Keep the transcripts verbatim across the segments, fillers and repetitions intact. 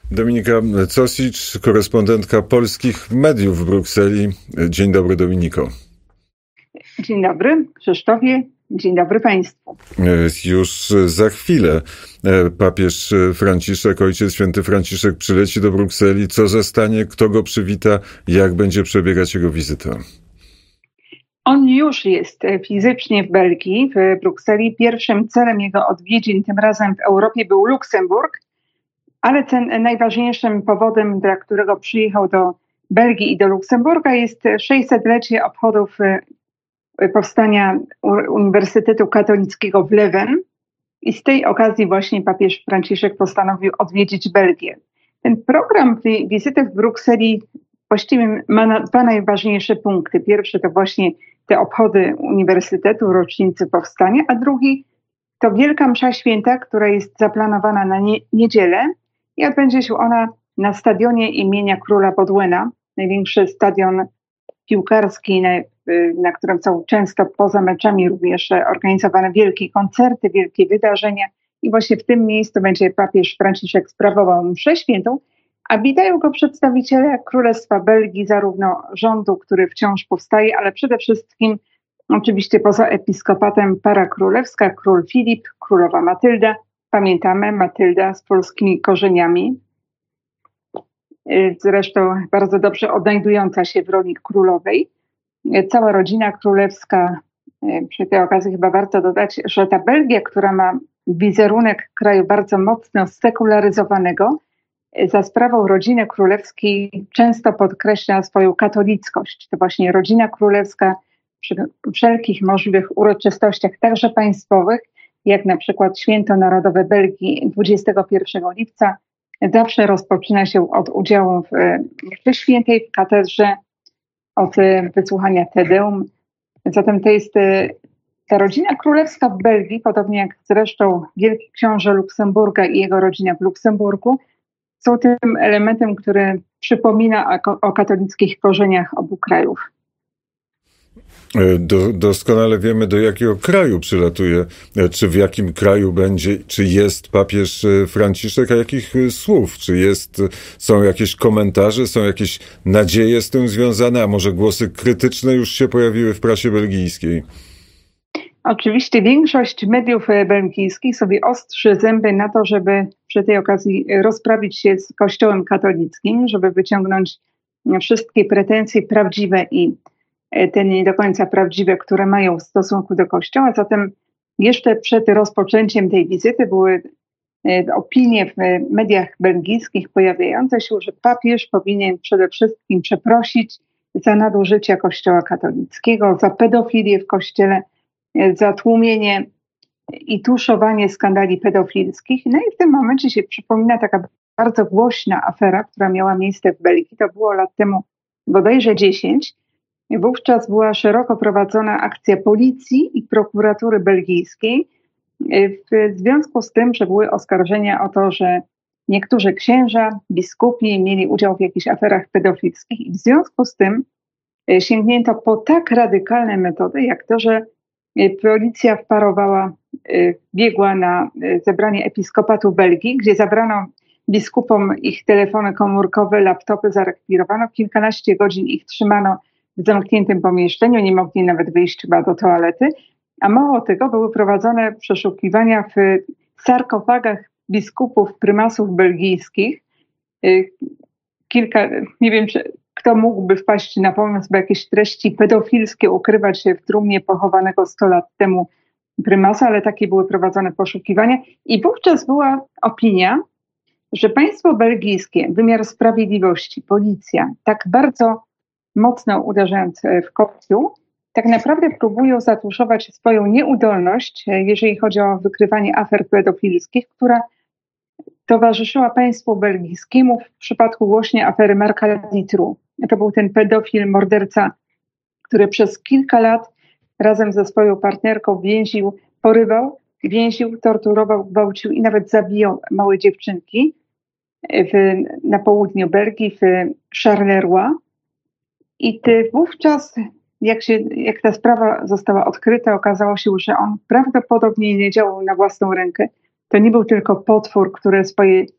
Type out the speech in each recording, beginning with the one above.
Dominika Cosicz, korespondentka polskich mediów w Brukseli. Dzień dobry, Dominiko. Dzień dobry, Krzysztofie. Dzień dobry Państwu. Już za chwilę papież Franciszek, Ojciec Święty Franciszek przyleci do Brukseli. Co zastanie, kto go przywita, jak będzie przebiegać jego wizyta? On już jest fizycznie w Belgii, w Brukseli. Pierwszym celem jego odwiedzin, tym razem w Europie, był Luksemburg, ale ten najważniejszym powodem, dla którego przyjechał do Belgii i do Luksemburga, jest sześćsetlecie obchodów powstania Uniwersytetu Katolickiego w Leuven. I z tej okazji właśnie papież Franciszek postanowił odwiedzić Belgię. Ten program wizyty w Brukseli właściwie ma dwa najważniejsze punkty. Pierwszy to właśnie te obchody Uniwersytetu, rocznicy powstania, a drugi to Wielka Msza Święta, która jest zaplanowana na nie, niedzielę i odbędzie się ona na stadionie imienia Króla Baudouina, największy stadion piłkarski, na, na którym są często poza meczami również organizowane wielkie koncerty, wielkie wydarzenia. I właśnie w tym miejscu będzie papież Franciszek sprawował mszę świętą, a witają go przedstawiciele Królestwa Belgii, zarówno rządu, który wciąż powstaje, ale przede wszystkim oczywiście poza episkopatem para królewska, król Filip, królowa Matylda. Pamiętamy, Matylda z polskimi korzeniami, zresztą bardzo dobrze odnajdująca się w roli królowej. Cała rodzina królewska. Przy tej okazji chyba warto dodać, że ta Belgia, która ma wizerunek kraju bardzo mocno sekularyzowanego, za sprawą rodziny królewskiej często podkreśla swoją katolickość. To właśnie rodzina królewska przy wszelkich możliwych uroczystościach, także państwowych, jak na przykład Święto Narodowe Belgii dwudziestego pierwszego lipca, zawsze rozpoczyna się od udziału w mszy świętej w katedrze, od wysłuchania Te Deum. Zatem to jest ta rodzina królewska w Belgii, podobnie jak zresztą Wielki Książę Luksemburga i jego rodzina w Luksemburgu, są tym elementem, który przypomina o, o katolickich korzeniach obu krajów. Do, doskonale wiemy, do jakiego kraju przylatuje, czy w jakim kraju będzie, czy jest papież Franciszek, a jakich słów, czy jest, są jakieś komentarze, są jakieś nadzieje z tym związane, a może głosy krytyczne już się pojawiły w prasie belgijskiej? Oczywiście większość mediów belgijskich sobie ostrzy zęby na to, żeby przy tej okazji rozprawić się z Kościołem katolickim, żeby wyciągnąć wszystkie pretensje prawdziwe i te nie do końca prawdziwe, które mają w stosunku do Kościoła. Zatem jeszcze przed rozpoczęciem tej wizyty były opinie w mediach belgijskich pojawiające się, że papież powinien przede wszystkim przeprosić za nadużycia Kościoła katolickiego, za pedofilię w Kościele, za tłumienie i tuszowanie skandali pedofilskich. No i w tym momencie się przypomina taka bardzo głośna afera, która miała miejsce w Belgii. To było lat temu bodajże dziesięć. Wówczas była szeroko prowadzona akcja policji i prokuratury belgijskiej w związku z tym, że były oskarżenia o to, że niektórzy księża, biskupi mieli udział w jakichś aferach pedofilskich i w związku z tym sięgnięto po tak radykalne metody, jak to, że policja wparowała, biegła na zebranie episkopatu Belgii, gdzie zabrano biskupom ich telefony komórkowe, laptopy, zarekwirowano. Kilkanaście godzin ich trzymano w zamkniętym pomieszczeniu, nie mogli nawet wyjść chyba do toalety. A mało tego, były prowadzone przeszukiwania w sarkofagach biskupów, prymasów belgijskich. Kilka, nie wiem, czy kto mógłby wpaść na pomysł, by jakieś treści pedofilskie ukrywać się w trumnie pochowanego sto lat temu prymasa, ale takie były prowadzone poszukiwania. I wówczas była opinia, że państwo belgijskie, wymiar sprawiedliwości, policja, tak bardzo mocno uderzając w Kościół, tak naprawdę próbują zatuszować swoją nieudolność, jeżeli chodzi o wykrywanie afer pedofilskich, która towarzyszyła państwu belgijskiemu w przypadku głośnej afery Marka Dutroux. To był ten pedofil, morderca, który przez kilka lat razem ze swoją partnerką więził, porywał, więził, torturował, gwałcił i nawet zabijał małe dziewczynki w, na południu Belgii, w Charleroi. I ty wówczas, jak, się, jak ta sprawa została odkryta, okazało się, że on prawdopodobnie nie działał na własną rękę. To nie był tylko potwór, który swoje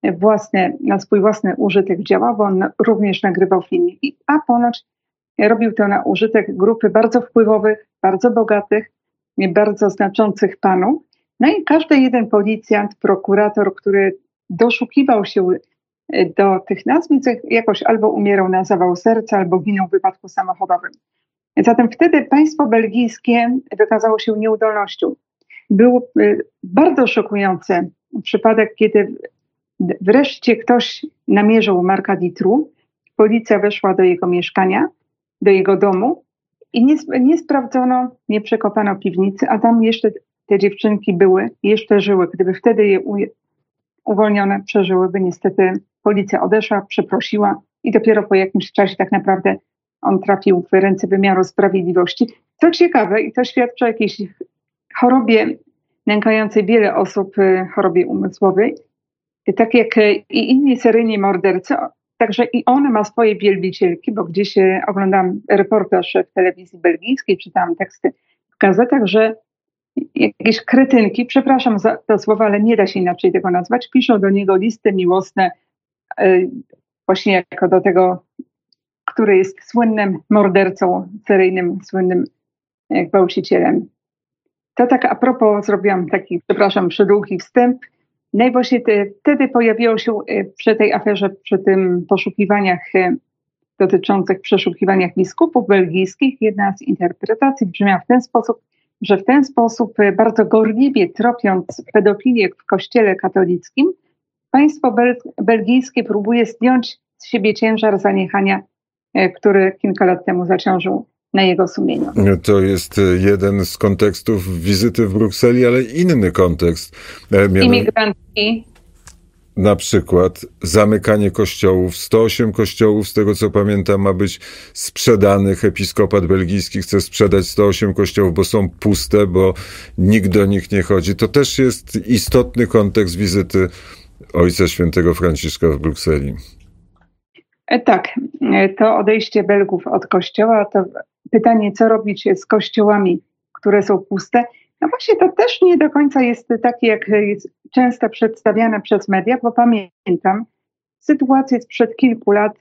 własne, na swój własny użytek działał, bo on również nagrywał filmiki, a ponoć robił to na użytek grupy bardzo wpływowych, bardzo bogatych, bardzo znaczących panów. No i każdy jeden policjant, prokurator, który doszukiwał się do tych nazwisk, jakoś albo umierał na zawał serca, albo ginął w wypadku samochodowym. Zatem wtedy państwo belgijskie wykazało się nieudolnością. Był bardzo szokujący przypadek, kiedy wreszcie ktoś namierzył Marka Dutroux. Policja weszła do jego mieszkania, do jego domu i nie, nie sprawdzono, nie przekopano piwnicy, a tam jeszcze te dziewczynki były, jeszcze żyły. Gdyby wtedy je u, uwolnione, przeżyłyby. Niestety policja odeszła, przeprosiła i dopiero po jakimś czasie tak naprawdę on trafił w ręce wymiaru sprawiedliwości. Co ciekawe, i to świadczy o jakiejś chorobie nękającej wiele osób, chorobie umysłowej, tak jak i inni seryjni mordercy, także i on ma swoje wielbicielki, bo gdzieś oglądam reportaż w telewizji belgijskiej, czytałam teksty w gazetach, że jakieś kretynki, przepraszam za to słowo, ale nie da się inaczej tego nazwać, piszą do niego listy miłosne właśnie jako do tego, który jest słynnym mordercą, seryjnym, słynnym gwałcicielem. To tak a propos, zrobiłam taki, przepraszam, przydługi wstęp. No i właśnie te, wtedy pojawiło się przy tej aferze, przy tym poszukiwaniach dotyczących przeszukiwaniach biskupów belgijskich, jedna z interpretacji brzmiała w ten sposób, że w ten sposób bardzo gorliwie tropiąc pedofilię w kościele katolickim, państwo bel, belgijskie próbuje zdjąć z siebie ciężar zaniechania, który kilka lat temu zaciążył na jego sumieniu. To jest jeden z kontekstów wizyty w Brukseli, ale inny kontekst. Imigrantki. Na przykład zamykanie kościołów. sto osiem kościołów, z tego co pamiętam, ma być sprzedanych. Episkopat belgijski chce sprzedać sto osiem kościołów, bo są puste, bo nikt do nich nie chodzi. To też jest istotny kontekst wizyty Ojca Świętego Franciszka w Brukseli. Tak, to odejście Belgów od kościoła, to pytanie, co robić z kościołami, które są puste. No właśnie to też nie do końca jest takie, jak jest często przedstawiane przez media, bo pamiętam sytuację sprzed kilku lat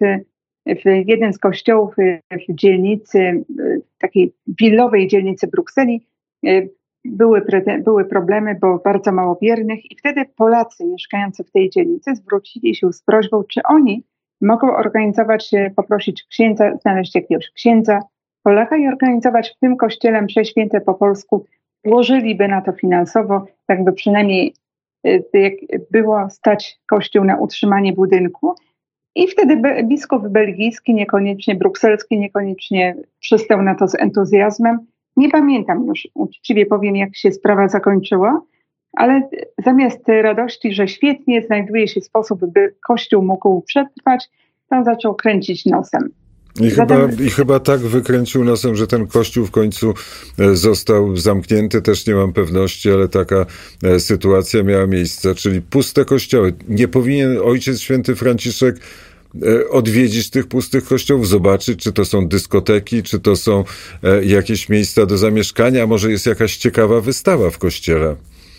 w jeden z kościołów w dzielnicy, takiej willowej dzielnicy Brukseli, były, były problemy, bo bardzo mało wiernych i wtedy Polacy mieszkający w tej dzielnicy zwrócili się z prośbą, czy oni mogą organizować, poprosić księdza, znaleźć jakiegoś księdza Polaka i organizować w tym kościele msze święte po polsku. Włożyliby na to finansowo, tak by przynajmniej jak było stać kościół na utrzymanie budynku. I wtedy biskup belgijski, niekoniecznie brukselski, niekoniecznie przystał na to z entuzjazmem. Nie pamiętam już, uczciwie powiem, jak się sprawa zakończyła, ale zamiast radości, że świetnie znajduje się sposób, by kościół mógł przetrwać, to zaczął kręcić nosem. I chyba, I chyba tak wykręcił nosem, że ten kościół w końcu został zamknięty. Też nie mam pewności, ale taka sytuacja miała miejsce. Czyli puste kościoły. Nie powinien Ojciec Święty Franciszek odwiedzić tych pustych kościołów, zobaczyć, czy to są dyskoteki, czy to są jakieś miejsca do zamieszkania, a może jest jakaś ciekawa wystawa w kościele.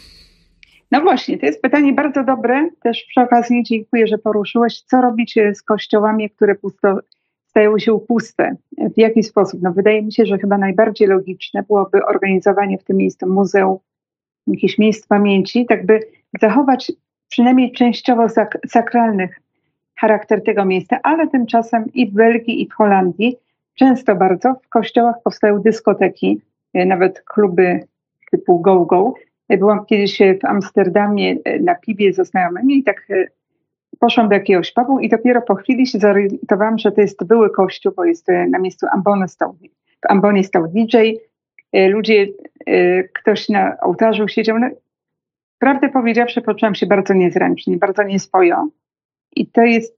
No właśnie, to jest pytanie bardzo dobre. Też przy okazji dziękuję, że poruszyłeś. Co robić z kościołami, które pusto, stają się puste? W jaki sposób? No wydaje mi się, że chyba najbardziej logiczne byłoby organizowanie w tym miejscu muzeum, jakichś miejsc pamięci, tak by zachować przynajmniej częściowo sak- sakralnych charakter tego miejsca, ale tymczasem i w Belgii, i w Holandii często bardzo w kościołach powstają dyskoteki, nawet kluby typu go-go. Byłam kiedyś w Amsterdamie na piwie ze znajomymi i tak poszłam do jakiegoś pubu i dopiero po chwili się zorientowałam, że to jest były kościół, bo jest na miejscu ambony stał, w ambonie stał D J, ludzie, ktoś na ołtarzu siedział. No, prawdę powiedziawszy, poczułam się bardzo niezręcznie, bardzo nieswojo. I to jest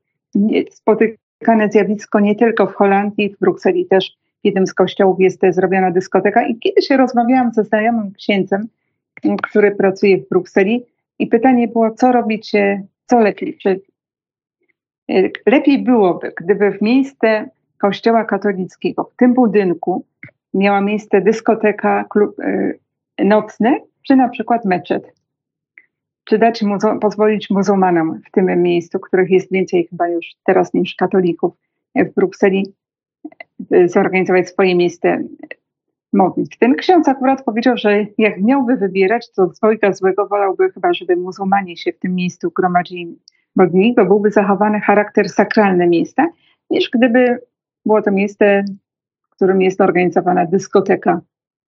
spotykane zjawisko nie tylko w Holandii, w Brukseli też w jednym z kościołów jest zrobiona dyskoteka. I kiedyś rozmawiałam ze znajomym księdzem, który pracuje w Brukseli i pytanie było, co robić, co lepiej. Czy lepiej byłoby, gdyby w miejsce kościoła katolickiego, w tym budynku miała miejsce dyskoteka, klub nocny, czy na przykład meczet. czy dać muzu- pozwolić muzułmanom w tym miejscu, których jest więcej chyba już teraz niż katolików w Brukseli, zorganizować swoje miejsce modlitw. Ten ksiądz akurat powiedział, że jak miałby wybierać, to z dwojga złego wolałby chyba, żeby muzułmanie się w tym miejscu gromadzili modlili, bo byłby zachowany charakter sakralny miejsca, niż gdyby było to miejsce, w którym jest organizowana dyskoteka.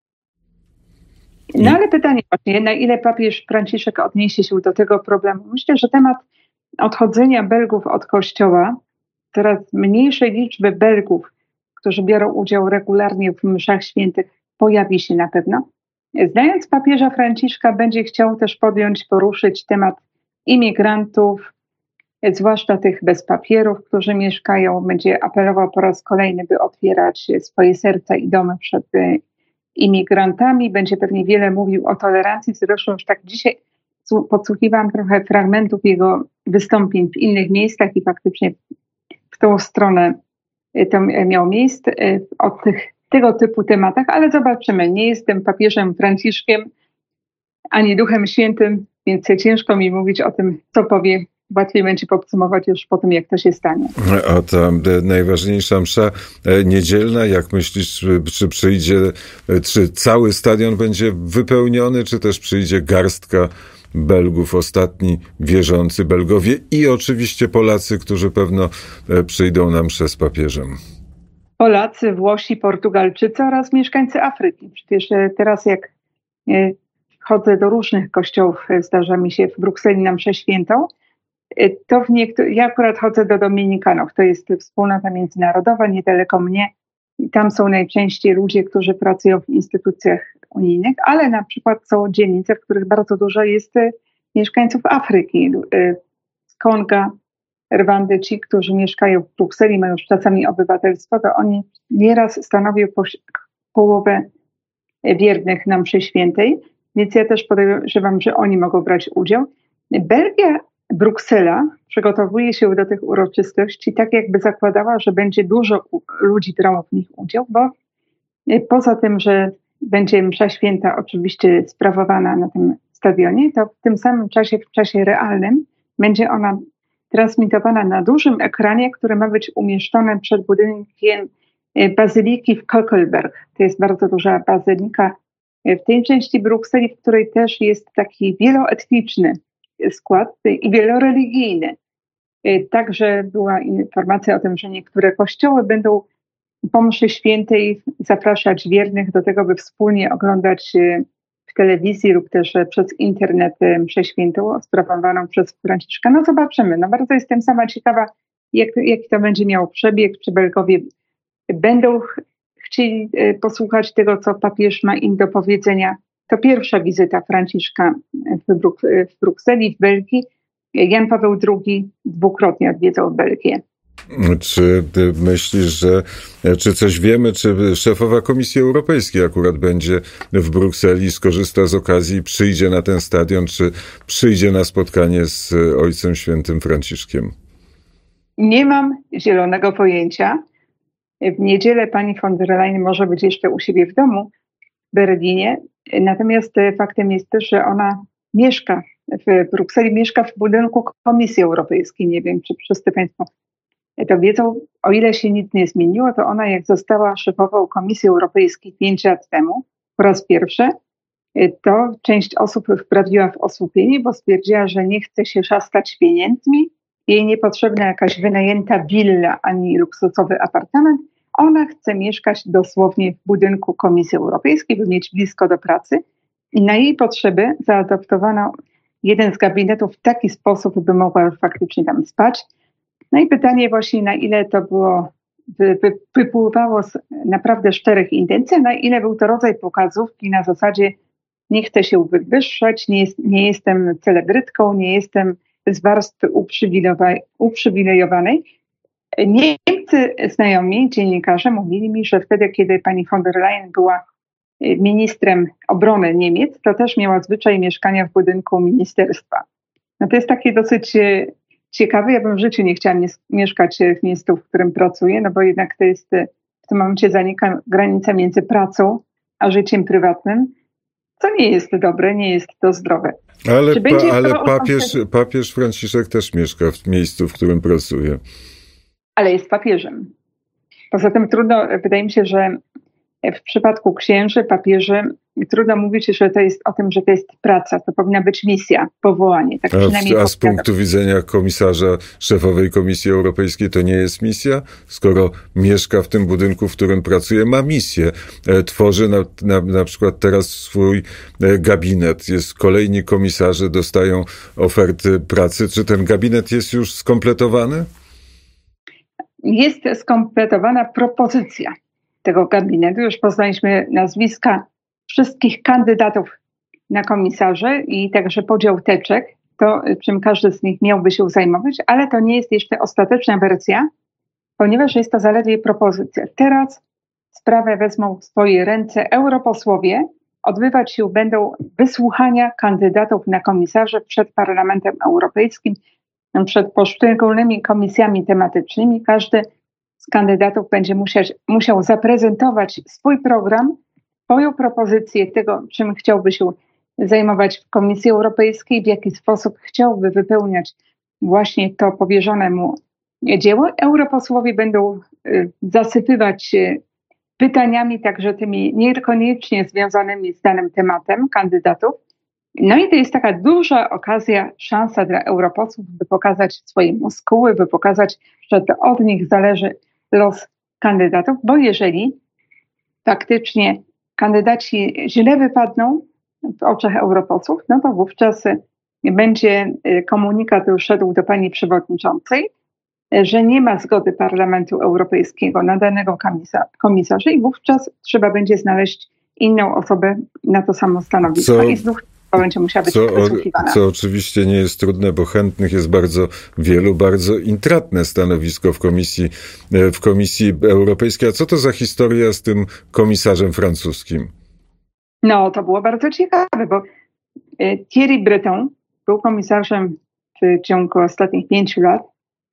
No ale pytanie właśnie, na ile papież Franciszek odniesie się do tego problemu? Myślę, że temat odchodzenia Belgów od kościoła, coraz mniejszej liczby Belgów, którzy biorą udział regularnie w mszach świętych, pojawi się na pewno. Znając papieża Franciszka, będzie chciał też podjąć, poruszyć temat imigrantów, zwłaszcza tych bez papierów, którzy mieszkają. Będzie apelował po raz kolejny, by otwierać swoje serca i domy przed imigrantami. Będzie pewnie wiele mówił o tolerancji. Zresztą już tak dzisiaj podsłuchiwałam trochę fragmentów jego wystąpień w innych miejscach i faktycznie w tą stronę to miał miejsce o tych, tego typu tematach, ale zobaczymy. Nie jestem papieżem Franciszkiem ani Duchem Świętym, więc ciężko mi mówić o tym, co powie. Łatwiej będzie podsumować już po tym, jak to się stanie. A ta najważniejsza msza niedzielna, jak myślisz, czy przyjdzie, czy cały stadion będzie wypełniony, czy też przyjdzie garstka Belgów, ostatni wierzący Belgowie i oczywiście Polacy, którzy pewno przyjdą na mszę z papieżem? Polacy, Włosi, Portugalczycy oraz mieszkańcy Afryki. Przecież teraz jak chodzę do różnych kościołów, zdarza mi się w Brukseli na mszę świętą, to w niektórych, ja akurat chodzę do Dominikanów, to jest wspólnota międzynarodowa, niedaleko mnie. I tam są najczęściej ludzie, którzy pracują w instytucjach unijnych, ale na przykład są dzielnice, w których bardzo dużo jest mieszkańców Afryki, z Konga, Rwandy. Ci, którzy mieszkają w Brukseli, mają już czasami obywatelstwo, to oni nieraz stanowią połowę wiernych na mszy świętej, więc ja też podejrzewam, że oni mogą brać udział. Belgia, Bruksela przygotowuje się do tych uroczystości tak, jakby zakładała, że będzie dużo ludzi brało w nich udział, bo poza tym, że będzie msza święta oczywiście sprawowana na tym stadionie, to w tym samym czasie, w czasie realnym, będzie ona transmitowana na dużym ekranie, który ma być umieszczony przed budynkiem bazyliki w Kokelberg. To jest bardzo duża bazylika w tej części Brukseli, w której też jest taki wieloetniczny skład i wieloreligijny. Także była informacja o tym, że niektóre kościoły będą po mszy świętej zapraszać wiernych do tego, by wspólnie oglądać w telewizji lub też przez internet mszę świętą sprawowaną przez Franciszka. No zobaczymy. No bardzo jestem sama ciekawa, jak, jaki to będzie miało przebieg, czy Belgowie będą ch- chcieli posłuchać tego, co papież ma im do powiedzenia. To pierwsza wizyta Franciszka w, Bruk- w Brukseli, w Belgii. Jan Paweł drugi dwukrotnie odwiedzał Belgię. Czy myślisz, że, czy coś wiemy, czy szefowa Komisji Europejskiej akurat będzie w Brukseli, skorzysta z okazji, przyjdzie na ten stadion, czy przyjdzie na spotkanie z Ojcem Świętym Franciszkiem? Nie mam zielonego pojęcia. W niedzielę pani von der Leyen może być jeszcze u siebie w domu w Berlinie. Natomiast faktem jest też, że ona mieszka w Brukseli, mieszka w budynku Komisji Europejskiej. Nie wiem, czy wszyscy państwo to wiedzą. O ile się nic nie zmieniło, to ona jak została szefową Komisji Europejskiej pięć lat temu, po raz pierwszy, to część osób wprawiła w osłupienie, bo stwierdziła, że nie chce się szastać pieniędzmi, jej niepotrzebna jakaś wynajęta willa ani luksusowy apartament. Ona chce mieszkać dosłownie w budynku Komisji Europejskiej, by mieć blisko do pracy. I na jej potrzeby zaadoptowano jeden z gabinetów w taki sposób, by mogła faktycznie tam spać. No i pytanie właśnie, na ile to było, wy, wy, wypływało z naprawdę szczerych intencji, na ile był to rodzaj pokazówki na zasadzie nie chcę się wywyższać, nie, jest, nie jestem celebrytką, nie jestem z warstwy uprzywilejowanej. Niemcy znajomi, dziennikarze mówili mi, że wtedy, kiedy pani von der Leyen była ministrem obrony Niemiec, to też miała zwyczaj mieszkania w budynku ministerstwa. No to jest takie dosyć ciekawe. Ja bym w życiu nie chciała mieszkać w miejscu, w którym pracuję, no bo jednak to jest, w tym momencie zanika granica między pracą a życiem prywatnym, co nie jest dobre, nie jest to zdrowe. Ale, Czy pa, będzie ale to papież, papież Franciszek też mieszka w miejscu, w którym pracuje. Ale jest papieżem. Poza tym trudno, wydaje mi się, że w przypadku księży, papieży, trudno mówić, że to jest o tym, że to jest praca. To powinna być misja, powołanie. Tak przynajmniej A, a z punktu widzenia komisarza, szefowej Komisji Europejskiej, to nie jest misja? Skoro mieszka w tym budynku, w którym pracuje, ma misję. Tworzy na, na, na przykład teraz swój gabinet. Jest kolejni komisarze, dostają oferty pracy. Czy ten gabinet jest już skompletowany? Jest skompletowana propozycja tego gabinetu. Już poznaliśmy nazwiska wszystkich kandydatów na komisarzy i także podział teczek, to czym każdy z nich miałby się zajmować, ale to nie jest jeszcze ostateczna wersja, ponieważ jest to zaledwie propozycja. Teraz sprawę wezmą w swoje ręce europosłowie. Odbywać się będą wysłuchania kandydatów na komisarzy przed Parlamentem Europejskim, przed poszczególnymi komisjami tematycznymi. Każdy z kandydatów będzie musiał, musiał zaprezentować swój program, swoją propozycję tego, czym chciałby się zajmować w Komisji Europejskiej, w jaki sposób chciałby wypełniać właśnie to powierzone mu dzieło. Europosłowie będą zasypywać się pytaniami, także tymi niekoniecznie związanymi z danym tematem kandydatów. No i to jest taka duża okazja, szansa dla europosłów, by pokazać swoje muskuły, by pokazać, że to od nich zależy los kandydatów, bo jeżeli faktycznie kandydaci źle wypadną w oczach europosłów, no to wówczas będzie komunikat szedł do pani przewodniczącej, że nie ma zgody Parlamentu Europejskiego na danego komisarza i wówczas trzeba będzie znaleźć inną osobę na to samo stanowisko. Co? I znów będzie musiała być Co, wysłuchiwana. co oczywiście nie jest trudne, bo chętnych jest bardzo wielu, bardzo intratne stanowisko w Komisji, w Komisji Europejskiej. A co to za historia z tym komisarzem francuskim? No, to było bardzo ciekawe, bo Thierry Breton był komisarzem w ciągu ostatnich pięciu lat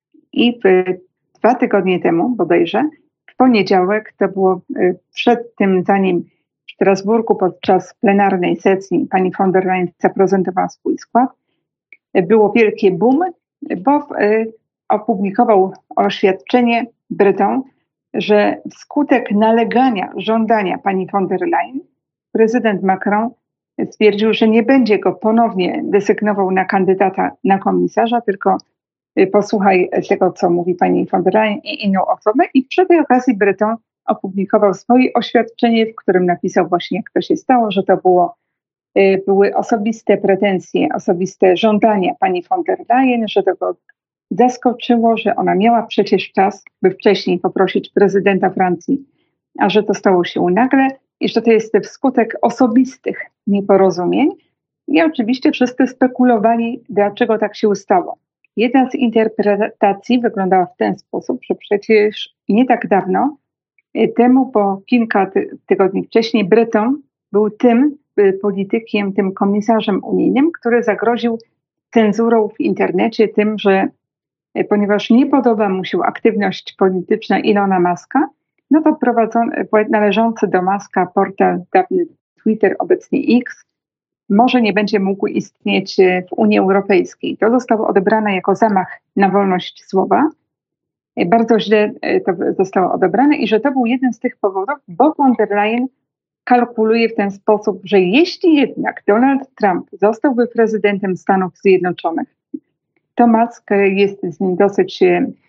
i w dwa tygodnie temu bodajże, w poniedziałek, to było przed tym, zanim w Strasburgu podczas plenarnej sesji pani von der Leyen zaprezentowała swój skład, było wielkie boom, bo opublikował oświadczenie Breton, że wskutek nalegania, żądania pani von der Leyen, prezydent Macron stwierdził, że nie będzie go ponownie desygnował na kandydata na komisarza, tylko posłuchaj tego, co mówi pani von der Leyen i inną osobę. I przy tej okazji Breton opublikował swoje oświadczenie, w którym napisał właśnie, jak to się stało, że to było, były osobiste pretensje, osobiste żądania pani von der Leyen, że to go zaskoczyło, że ona miała przecież czas, by wcześniej poprosić prezydenta Francji, a że to stało się nagle i że to jest wskutek osobistych nieporozumień. I oczywiście wszyscy spekulowali, dlaczego tak się stało. Jedna z interpretacji wyglądała w ten sposób, że przecież nie tak dawno temu, po kilka ty- tygodni wcześniej, Breton był tym politykiem, tym komisarzem unijnym, który zagroził cenzurą w internecie tym, że ponieważ nie podoba mu się aktywność polityczna Ilona Muska, no to prowadzony, należący do Muska portal dawny Twitter, obecnie X, może nie będzie mógł istnieć w Unii Europejskiej. To zostało odebrane jako zamach na wolność słowa. Bardzo źle to zostało odebrane i że to był jeden z tych powodów, bo von der Leyen kalkuluje w ten sposób, że jeśli jednak Donald Trump zostałby prezydentem Stanów Zjednoczonych, to Musk jest z nim dosyć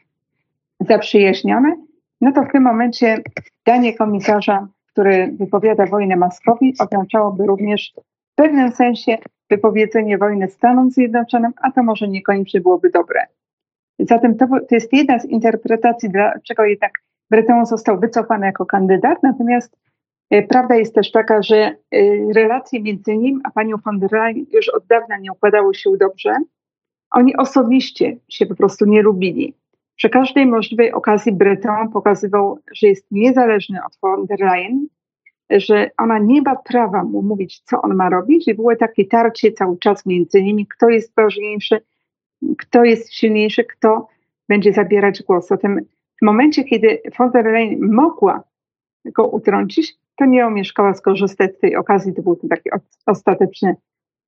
zaprzyjaźniony, no to w tym momencie danie komisarza, który wypowiada wojnę Muskowi, oznaczałoby również w pewnym sensie wypowiedzenie wojny Stanom Zjednoczonym, a to może niekoniecznie byłoby dobre. Zatem to, to jest jedna z interpretacji, dlaczego jednak Breton został wycofany jako kandydat, natomiast e, prawda jest też taka, że e, relacje między nim a panią von der Leyen już od dawna nie układały się dobrze. Oni osobiście się po prostu nie lubili. Przy każdej możliwej okazji Breton pokazywał, że jest niezależny od von der Leyen, że ona nie ma prawa mu mówić, co on ma robić i było takie tarcie cały czas między nimi, kto jest ważniejszy, kto jest silniejszy, kto będzie zabierać głos. Zatem w momencie, kiedy von der Leyen mogła go utrącić, to nie omieszkała skorzystać z tej okazji. To był to taki ostateczny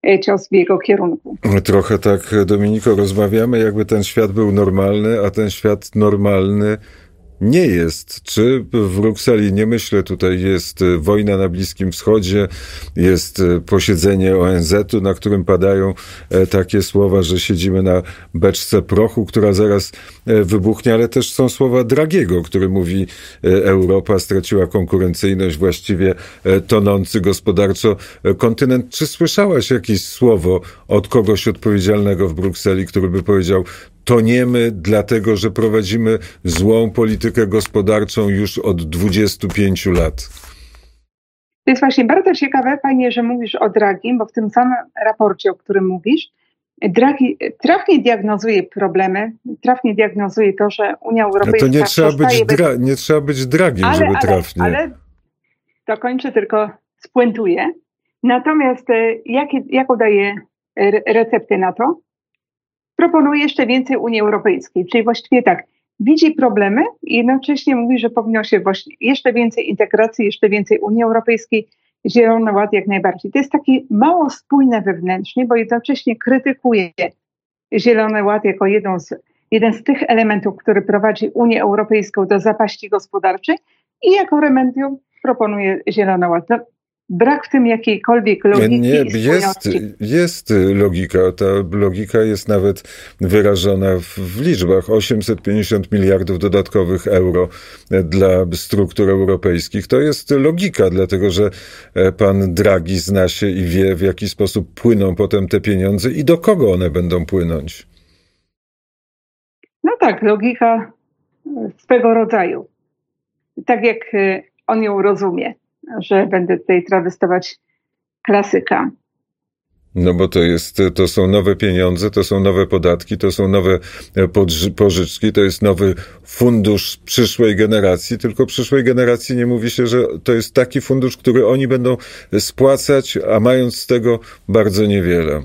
cios w jego kierunku. Trochę tak, Dominiko, rozmawiamy, jakby ten świat był normalny, a ten świat normalny nie jest. Czy w Brukseli, nie myślę, tutaj jest wojna na Bliskim Wschodzie, jest posiedzenie O N Z u, na którym padają takie słowa, że siedzimy na beczce prochu, która zaraz wybuchnie, ale też są słowa Dragiego, który mówi, Europa straciła konkurencyjność, właściwie tonący gospodarczo kontynent. Czy słyszałaś jakieś słowo od kogoś odpowiedzialnego w Brukseli, który by powiedział, toniemy dlatego, że prowadzimy złą politykę gospodarczą już od dwudziestu pięciu lat? To jest właśnie bardzo ciekawe, fajnie, że mówisz o Dragim, bo w tym samym raporcie, o którym mówisz, Draghi trafnie diagnozuje problemy, trafnie diagnozuje to, że Unia Europejska... No to nie trzeba być, bez... dra- nie trzeba być Dragiem, ale, żeby ale, trafnie. Ale dokończę, tylko spuentuję. Natomiast jakie, jaką daje receptę na to? Proponuje jeszcze więcej Unii Europejskiej, czyli właściwie tak, widzi problemy i jednocześnie mówi, że powinno się właśnie jeszcze więcej integracji, jeszcze więcej Unii Europejskiej, Zielony Ład jak najbardziej. To jest takie mało spójne wewnętrznie, bo jednocześnie krytykuje Zielony Ład jako jedną z, jeden z tych elementów, który prowadzi Unię Europejską do zapaści gospodarczej i jako remedium proponuje Zielony Ład. No, brak w tym jakiejkolwiek logiki. Nie, jest, jest logika. Ta logika jest nawet wyrażona w, w liczbach. osiemset pięćdziesiąt miliardów dodatkowych euro dla struktur europejskich. To jest logika, dlatego że pan Draghi zna się i wie, w jaki sposób płyną potem te pieniądze i do kogo one będą płynąć. No tak, logika swego rodzaju. Tak jak on ją rozumie, że będę tutaj trawestować klasyka. No bo to jest, to są nowe pieniądze, to są nowe podatki, to są nowe pożyczki, to jest nowy fundusz przyszłej generacji, tylko przyszłej generacji nie mówi się, że to jest taki fundusz, który oni będą spłacać, a mając z tego bardzo niewiele.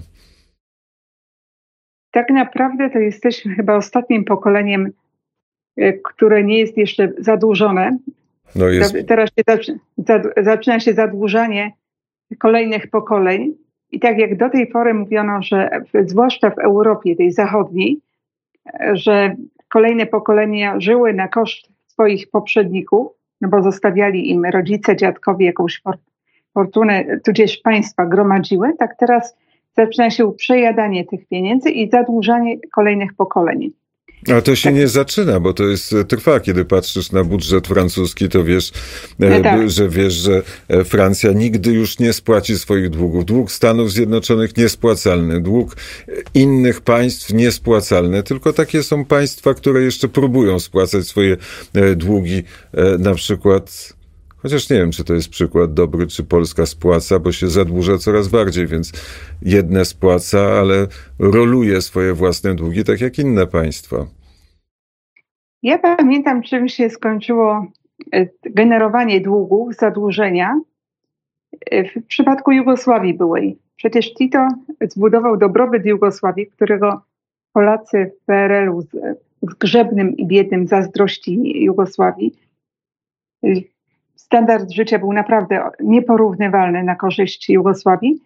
Tak naprawdę to jesteśmy chyba ostatnim pokoleniem, które nie jest jeszcze zadłużone. No jest... Teraz się zaczyna, zaczyna się zadłużanie kolejnych pokoleń i tak jak do tej pory mówiono, że w, zwłaszcza w Europie tej zachodniej, że kolejne pokolenia żyły na koszt swoich poprzedników, no bo zostawiali im rodzice, dziadkowie jakąś fortunę, tudzież państwa gromadziły, tak teraz zaczyna się przejadanie tych pieniędzy i zadłużanie kolejnych pokoleń. A to się tak. nie zaczyna, bo to jest trwa. Kiedy patrzysz na budżet francuski, to wiesz, no tak. że wiesz, że Francja nigdy już nie spłaci swoich długów. Dług Stanów Zjednoczonych niespłacalny, dług innych państw niespłacalny. Tylko takie są państwa, które jeszcze próbują spłacać swoje długi, na przykład. Chociaż nie wiem, czy to jest przykład dobry, czy Polska spłaca, bo się zadłuża coraz bardziej, więc jedne spłaca, ale roluje swoje własne długi, tak jak inne państwa. Ja pamiętam, czym się skończyło generowanie długów, zadłużenia w przypadku Jugosławii byłej. Przecież Tito zbudował dobrobyt Jugosławii, którego Polacy w P R L u zgrzebnym i biednym zazdrościli Jugosławii. Standard życia był naprawdę nieporównywalny na korzyść Jugosławii.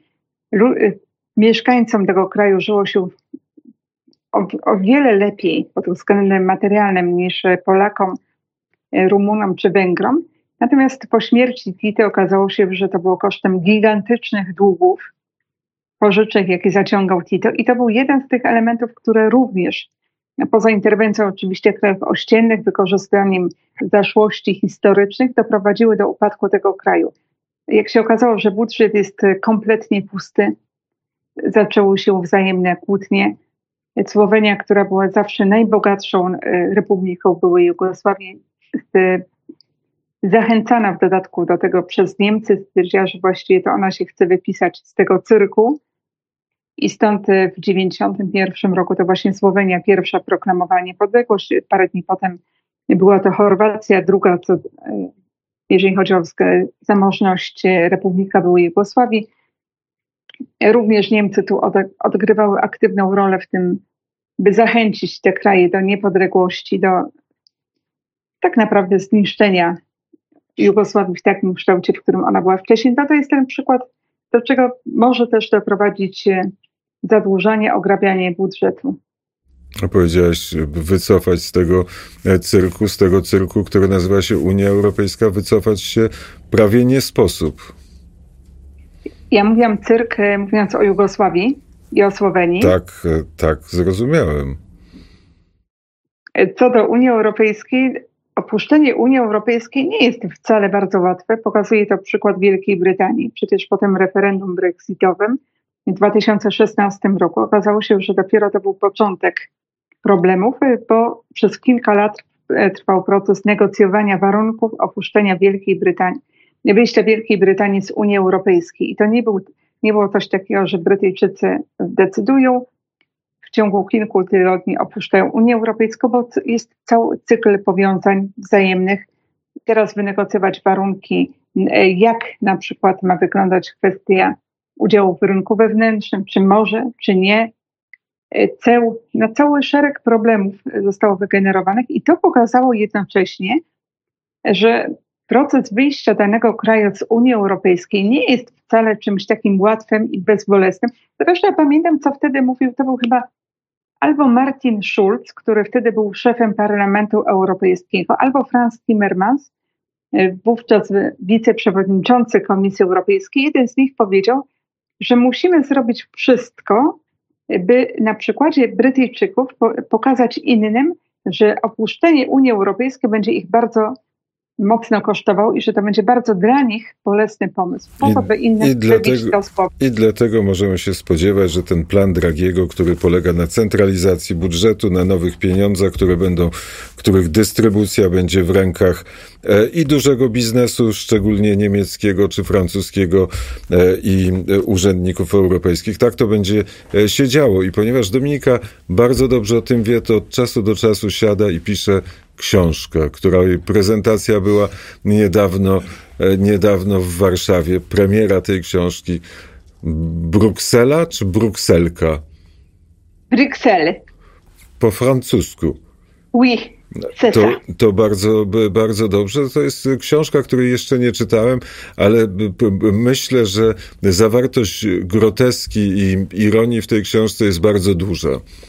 Mieszkańcom tego kraju żyło się o, o wiele lepiej pod względem materialnym niż Polakom, Rumunom czy Węgrom. Natomiast po śmierci Tito okazało się, że to było kosztem gigantycznych długów, pożyczek, jakie zaciągał Tito. I to był jeden z tych elementów, które również, poza interwencją oczywiście krajów ościennych, wykorzystaniem zaszłości historycznych, doprowadziły do upadku tego kraju. Jak się okazało, że budżet jest kompletnie pusty, zaczęły się wzajemne kłótnie. Słowenia, która była zawsze najbogatszą republiką byłej Jugosławii, zachęcana w dodatku do tego przez Niemcy, stwierdziła, że właściwie to ona się chce wypisać z tego cyrku. I stąd w dziewięćdziesiątym pierwszym roku to właśnie Słowenia pierwsza proklamowała niepodległość. Parę dni potem była to Chorwacja, druga, co, jeżeli chodzi o zamożność, Republika byłej Jugosławii. Również Niemcy tu odgrywały aktywną rolę w tym, by zachęcić te kraje do niepodległości, do tak naprawdę zniszczenia Jugosławii w takim kształcie, w którym ona była wcześniej. No to jest ten przykład do czego może też doprowadzić zadłużanie, ograbianie budżetu. Powiedziałaś, wycofać z tego cyrku, z tego cyrku, który nazywa się Unia Europejska, wycofać się prawie nie sposób. Ja mówiłam cyrk, mówiąc o Jugosławii i o Słowenii. Tak, tak, zrozumiałem. Co do Unii Europejskiej, opuszczenie Unii Europejskiej nie jest wcale bardzo łatwe. Pokazuje to przykład Wielkiej Brytanii. Przecież po tym referendum brexitowym w dwa tysiące szesnastym roku okazało się, że dopiero to był początek problemów, bo przez kilka lat trwał proces negocjowania warunków opuszczenia Wielkiej Brytanii, wyjścia Wielkiej Brytanii z Unii Europejskiej. I to nie, był, nie było coś takiego, że Brytyjczycy decydują, w ciągu kilku tygodni opuszczają Unię Europejską, bo jest cały cykl powiązań wzajemnych. Teraz wynegocjować warunki, jak na przykład ma wyglądać kwestia udziału w rynku wewnętrznym, czy może, czy nie. Ceł, na cały szereg problemów zostało wygenerowanych i to pokazało jednocześnie, że proces wyjścia danego kraju z Unii Europejskiej nie jest wcale czymś takim łatwym i bezbolesnym. Zresztą ja pamiętam, co wtedy mówił, to był chyba albo Martin Schulz, który wtedy był szefem Parlamentu Europejskiego, albo Franz Timmermans, wówczas wiceprzewodniczący Komisji Europejskiej. Jeden z nich powiedział, że musimy zrobić wszystko, by na przykładzie Brytyjczyków pokazać innym, że opuszczenie Unii Europejskiej będzie ich bardzo mocno kosztowało i że to będzie bardzo dla nich bolesny pomysł. Po to, by innych wybić to z głowy. I dlatego możemy się spodziewać, że ten plan Draghiego, który polega na centralizacji budżetu, na nowych pieniądzach, które będą, których dystrybucja będzie w rękach e, i dużego biznesu, szczególnie niemieckiego czy francuskiego e, i e, urzędników europejskich, tak to będzie e, się działo. I ponieważ Dominika bardzo dobrze o tym wie, to od czasu do czasu siada i pisze książkę, której prezentacja była niedawno, niedawno w Warszawie. Premiera tej książki. Bruksela czy Brukselka? Bruksel. Po francusku. Oui, c'est to, ça. to bardzo, bardzo dobrze. To jest książka, której jeszcze nie czytałem, ale myślę, że zawartość groteski i ironii w tej książce jest bardzo duża.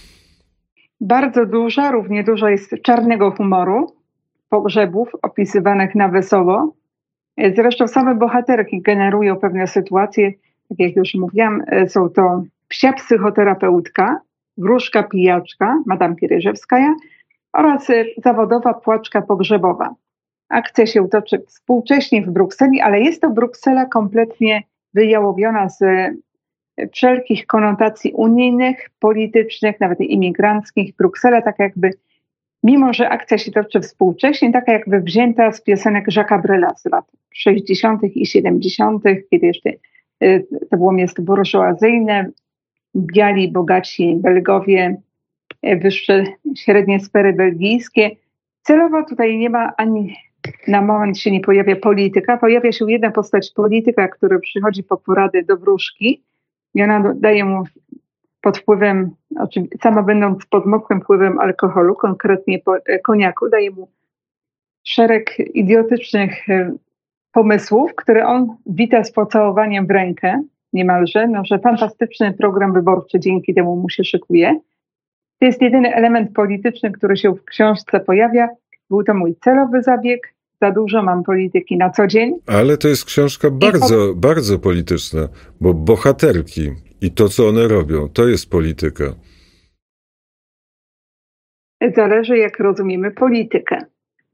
Bardzo duża, równie dużo jest czarnego humoru, pogrzebów opisywanych na wesoło. Zresztą same bohaterki generują pewne sytuacje, tak jak już mówiłam, są to psia psychoterapeutka, wróżka pijaczka, Madame Kieryżewskaja oraz zawodowa płaczka pogrzebowa. Akcja się toczy współcześnie w Brukseli, ale jest to Bruksela kompletnie wyjałowiona z wszelkich konotacji unijnych, politycznych, nawet imigranckich. Bruksela tak jakby, mimo że akcja się toczy współcześnie, taka jakby wzięta z piosenek Jacques'a Brela z lat sześćdziesiątych i siedemdziesiątych, kiedy jeszcze to było miasto burżuazyjne, biali, bogaci Belgowie, wyższe, średnie sfery belgijskie. Celowo tutaj nie ma ani na moment się nie pojawia polityka. Pojawia się jedna postać polityka, który przychodzi po porady do wróżki i ona daje mu pod wpływem, sama będąc pod mocnym wpływem alkoholu, konkretnie koniaku, daje mu szereg idiotycznych pomysłów, które on wita z pocałowaniem w rękę niemalże, no, że fantastyczny program wyborczy dzięki temu mu się szykuje. To jest jedyny element polityczny, który się w książce pojawia. Był to mój celowy zabieg. Za dużo mam polityki na co dzień. Ale to jest książka bardzo, po... bardzo polityczna, bo bohaterki i to, co one robią, to jest polityka. Zależy, jak rozumiemy politykę.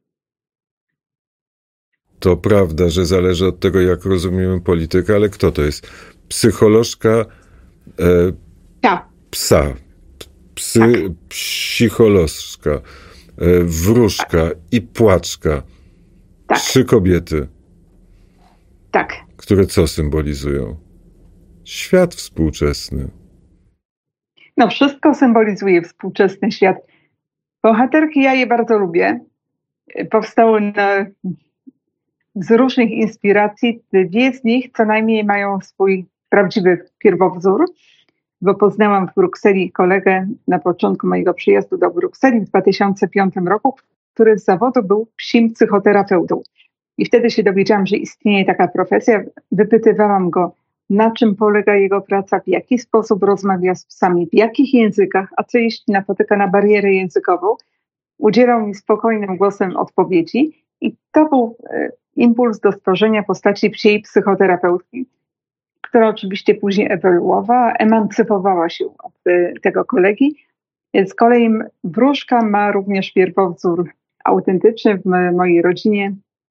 To prawda, że zależy od tego, jak rozumiemy politykę, ale kto to jest? Psycholożka e, ja. psa, psy, tak. Psycholożka, e, wróżka tak. i płaczka. Tak. Trzy kobiety. Tak. Które co symbolizują? Świat współczesny. No, wszystko symbolizuje współczesny świat. Bohaterki, ja je bardzo lubię. Powstały na, z różnych inspiracji. Dwie z nich co najmniej mają swój prawdziwy pierwowzór, bo poznałam w Brukseli kolegę na początku mojego przyjazdu do Brukseli w dwa tysiące piątym roku, który z zawodu był psim psychoterapeutą. I wtedy się dowiedziałam, że istnieje taka profesja. Wypytywałam go na czym polega jego praca, w jaki sposób rozmawia z psami, w jakich językach, a co jeśli napotyka na barierę językową. Udzielał mi spokojnym głosem odpowiedzi i to był impuls do stworzenia postaci psiej psychoterapeutki, która oczywiście później ewoluowała, emancypowała się od tego kolegi. Z kolei wróżka ma również pierwowzór autentyczny. W mojej rodzinie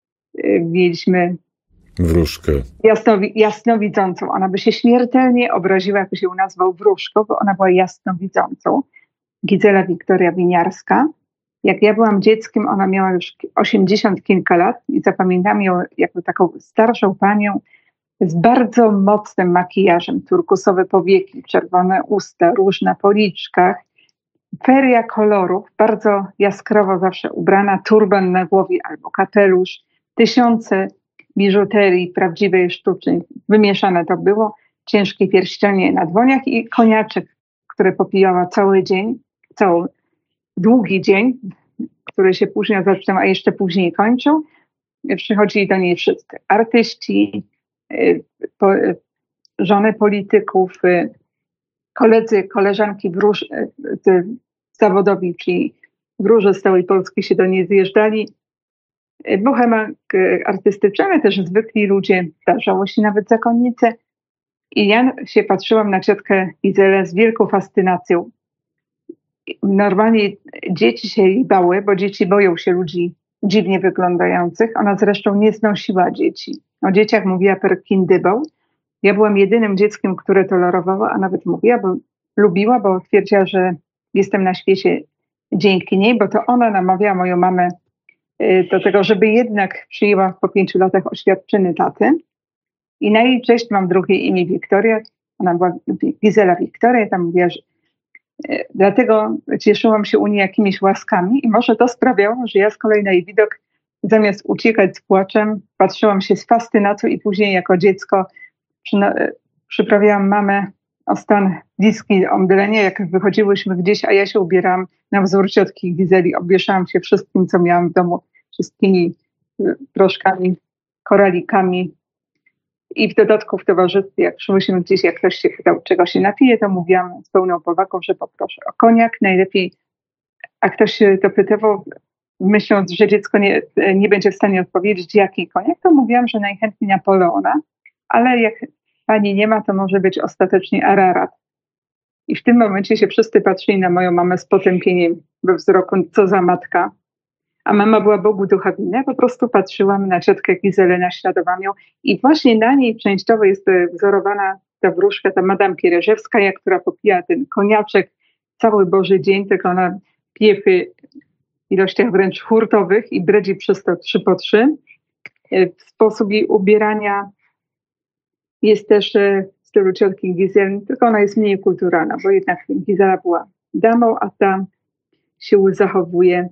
mieliśmy wróżkę jasnowi- jasnowidzącą. Ona by się śmiertelnie obraziła, jakby się nazwał wróżką, bo ona była jasnowidzącą. Gizela Wiktoria Winiarska. Jak ja byłam dzieckiem, ona miała już osiemdziesiąt kilka lat i zapamiętam ją jako taką starszą panią z bardzo mocnym makijażem. Turkusowe powieki, czerwone usta, róż na policzkach, feria kolorów, bardzo jaskrawo zawsze ubrana, turban na głowie albo kapelusz, tysiące biżuterii prawdziwej, sztucznej, wymieszane to było, ciężkie pierścionie na dłoniach i koniaczek, który popijała cały dzień, cały długi dzień, który się później zaczynał, a jeszcze później kończył. Przychodzili do niej wszyscy artyści, po, żony polityków, koledzy, koleżanki wróż, zawodowi, czyli wróże z całej Polski się do niej zjeżdżali. Bohema artystyczna, ale też zwykli ludzie, zdarzało się nawet zakonnice. I ja się patrzyłam na ciotkę Gizelę z wielką fascynacją. Normalnie dzieci się jej bały, bo dzieci boją się ludzi dziwnie wyglądających. Ona zresztą nie znosiła dzieci. O dzieciach mówiła per kindybał. Ja byłam jedynym dzieckiem, które tolerowała, a nawet mówiła, bo lubiła, bo twierdziła, że jestem na świecie dzięki niej, bo to ona namawiała moją mamę do tego, żeby jednak przyjęła po pięciu latach oświadczyny taty. I na jej cześć mam drugie imię Wiktoria. Ona była Gizela Wiktoria. Tam mówiła, że dlatego cieszyłam się u niej jakimiś łaskami i może to sprawiało, że ja z kolei na jej widok zamiast uciekać z płaczem, patrzyłam się z fascynacją i później jako dziecko przyna- przyprawiałam mamę o stan bliski omdlenia, jak wychodziłyśmy gdzieś, a ja się ubierałam na wzór ciotki Gizeli, obwieszałam się wszystkim, co miałam w domu, wszystkimi proszkami, koralikami. I w dodatku w towarzystwie, jak szłyśmy gdzieś, jak ktoś się pytał, czego się napije, to mówiłam z pełną powagą, że poproszę o koniak. Najlepiej, a ktoś się to pytywał, myśląc, że dziecko nie, nie będzie w stanie odpowiedzieć, jaki koniak, to mówiłam, że najchętniej Napoleona, ale jak pani nie ma, to może być ostatecznie Ararat. I w tym momencie się wszyscy patrzyli na moją mamę z potępieniem we wzroku, co za matka. A mama była Bogu ducha winna. Po prostu patrzyłam na ciotkę Gizelę, naśladowałam ją i właśnie na niej częściowo jest wzorowana ta wróżka, ta Madame Piereżewskaja, która popija ten koniaczek cały Boży dzień, tylko ona pije w ilościach wręcz hurtowych i bredzi przez to trzy po trzy. Sposób jej ubierania jest też w stylu ciotki Gizeli, tylko ona jest mniej kulturalna, bo jednak Gizela była damą, a ta się zachowuje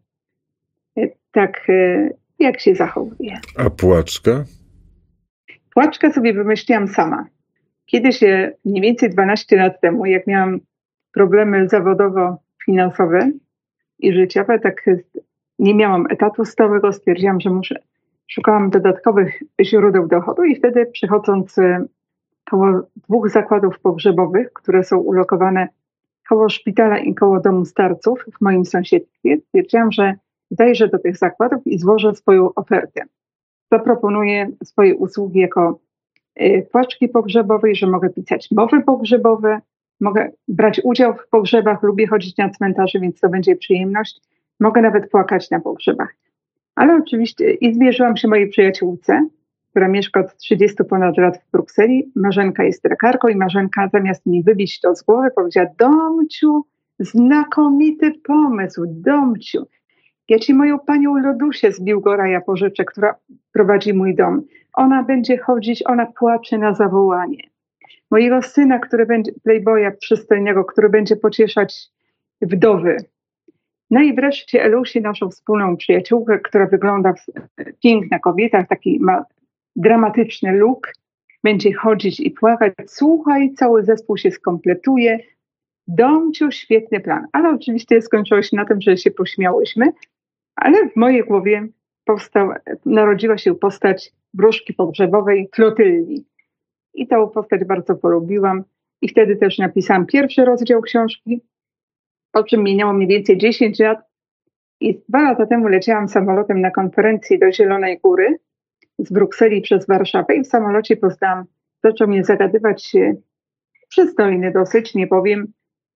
tak, jak się zachowuje. A płaczka? Płaczkę sobie wymyśliłam sama. Kiedyś, mniej więcej dwanaście lat temu, jak miałam problemy zawodowo-finansowe i życiowe, tak nie miałam etatu stałego, stwierdziłam, że muszę, szukałam dodatkowych źródeł dochodu i wtedy przychodząc koło dwóch zakładów pogrzebowych, które są ulokowane koło szpitala i koło domu starców w moim sąsiedztwie, stwierdziłam, że zajrzę do tych zakładów i złożę swoją ofertę. Zaproponuję swoje usługi jako y, płaczki pogrzebowej, że mogę pisać mowy pogrzebowe, mogę brać udział w pogrzebach, lubię chodzić na cmentarze, więc to będzie przyjemność. Mogę nawet płakać na pogrzebach. Ale oczywiście i zwierzyłam się mojej przyjaciółce, która mieszka od trzydziestu ponad lat w Brukseli. Marzenka jest lekarką i Marzenka zamiast mi wybić to z głowy powiedziała: Domciu, znakomity pomysł, Domciu. Ja ci moją panią Lodusię z Biłgoraja pożyczę, która prowadzi mój dom. Ona będzie chodzić, ona płacze na zawołanie. Mojego syna, który będzie, playboya przystojnego, który będzie pocieszać wdowy. No i wreszcie Elusi, naszą wspólną przyjaciółkę, która wygląda w, piękna kobieta, taki ma dramatyczny look, będzie chodzić i płakać. Słuchaj, cały zespół się skompletuje. Domciu, świetny plan. Ale oczywiście skończyło się na tym, że się pośmiałyśmy, ale w mojej głowie powstał, narodziła się postać wróżki pogrzebowej Klotylli. I tą postać bardzo polubiłam. I wtedy też napisałam pierwszy rozdział książki, po czym minęło mniej więcej dziesięć lat. I dwa lata temu leciałam samolotem na konferencję do Zielonej Góry z Brukseli przez Warszawę i w samolocie poznałam, zaczął mnie zagadywać przystojny dosyć, nie powiem,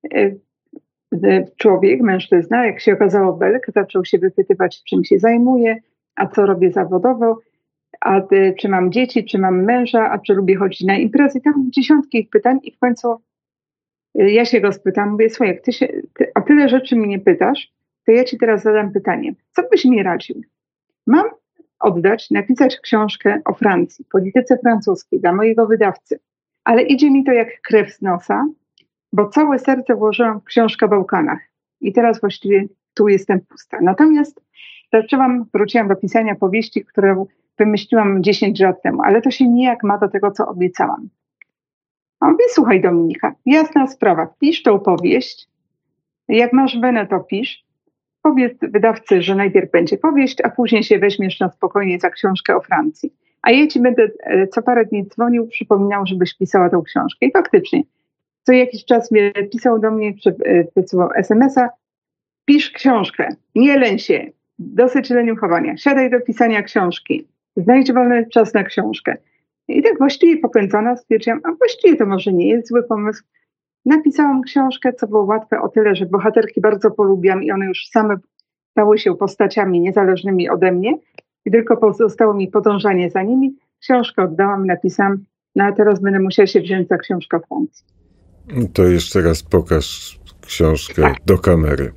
człowiek, mężczyzna. Jak się okazało, Belg, zaczął się wypytywać, czym się zajmuję, a co robię zawodowo, a czy mam dzieci, czy mam męża, a czy lubię chodzić na imprezy. Tam dziesiątki ich pytań i w końcu ja się go spytam, mówię, słuchaj, jak ty się, ty o tyle rzeczy mnie pytasz, to ja ci teraz zadam pytanie. Co byś mi radził? Mam oddać, napisać książkę o Francji, polityce francuskiej dla mojego wydawcy, ale idzie mi to jak krew z nosa, bo całe serce włożyłam w książkę o Bałkanach i teraz właściwie tu jestem pusta. Natomiast zaczęłam, wróciłam do pisania powieści, którą wymyśliłam dziesięć lat temu, ale to się nijak ma do tego, co obiecałam. A mówię, słuchaj Dominika, jasna sprawa, pisz tą powieść, jak masz wenę, to pisz, powiedz wydawcy, że najpierw będzie powieść, a później się weźmiesz na spokojnie za książkę o Francji. A ja ci będę co parę dni dzwonił, przypominał, żebyś pisała tą książkę. I faktycznie, co jakiś czas mnie pisał do mnie, czy wysyłał es em es a, pisz książkę, nie leń się, dosyć leniuchowania, siadaj do pisania książki, znajdź wolny czas na książkę. I tak właściwie popędzona stwierdziłam, a właściwie to może nie jest zły pomysł. Napisałam książkę, co było łatwe o tyle, że bohaterki bardzo polubiłam i one już same stały się postaciami niezależnymi ode mnie i tylko pozostało mi podążanie za nimi. Książkę oddałam, napisałam, no a teraz będę musiała się wziąć za książkę o Francji. To jeszcze raz pokaż książkę tak. do kamery.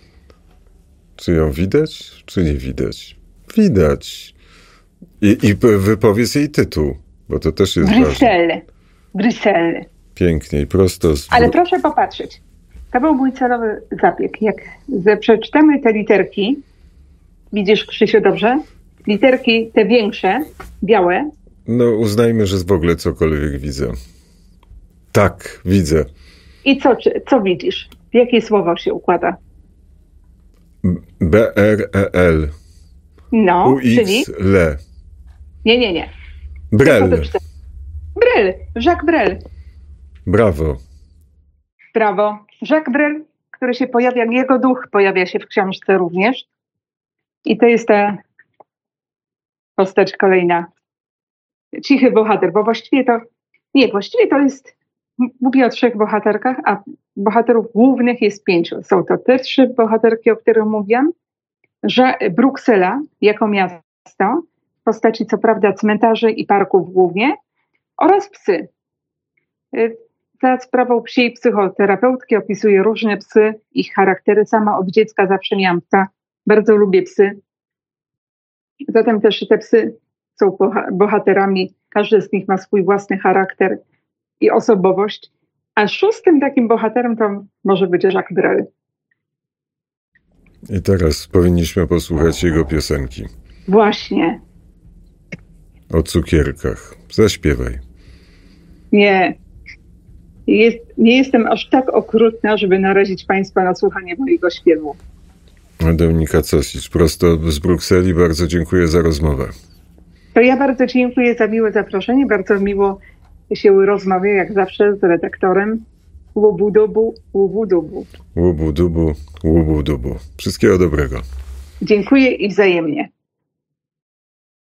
Czy ją widać, czy nie widać? Widać. I, i wypowiedz jej tytuł, bo to też jest Bruksel. ważne. Bruksel. Pięknie i prosto z... Ale proszę popatrzeć. To był mój celowy zabieg. Jak przeczytamy te literki, widzisz, Krzysiu, dobrze? Literki te większe, białe. No uznajmy, że w ogóle cokolwiek widzę. Tak, widzę. I co, co widzisz? W jakie słowo się układa? B R E L. No, U X, czyli? L. Nie, nie, nie. Brel. Brel. Jacques Brel. Brawo. Brawo. Jacques Brel, który się pojawia, jego duch pojawia się w książce również. I to jest ta postać kolejna. Cichy bohater, bo właściwie to, nie, właściwie to jest, mówię o trzech bohaterkach, a bohaterów głównych jest pięciu. Są to te trzy bohaterki, o których mówiłam, że Bruksela jako miasto, w postaci co prawda cmentarzy i parków głównie, oraz psy. Za sprawą psiej psychoterapeutki opisuje różne psy, ich charaktery. Sama od dziecka zawsze miałam psa. Bardzo lubię psy. Zatem też te psy są bohaterami. Każdy z nich ma swój własny charakter i osobowość. A szóstym takim bohaterem to może być Jacques Brel. I teraz powinniśmy posłuchać jego piosenki. Właśnie. O cukierkach. Zaśpiewaj. Nie. Jest, nie jestem aż tak okrutna, żeby narazić Państwa na słuchanie mojego śpiewu. Dominika Cosicz, prosto z Brukseli. Bardzo dziękuję za rozmowę. To ja bardzo dziękuję za miłe zaproszenie. Bardzo miło się rozmawia, jak zawsze, z redaktorem. Łubu-dubu, łubu-dubu. Łubu-dubu, łubu-dubu. Wszystkiego dobrego. Dziękuję i wzajemnie.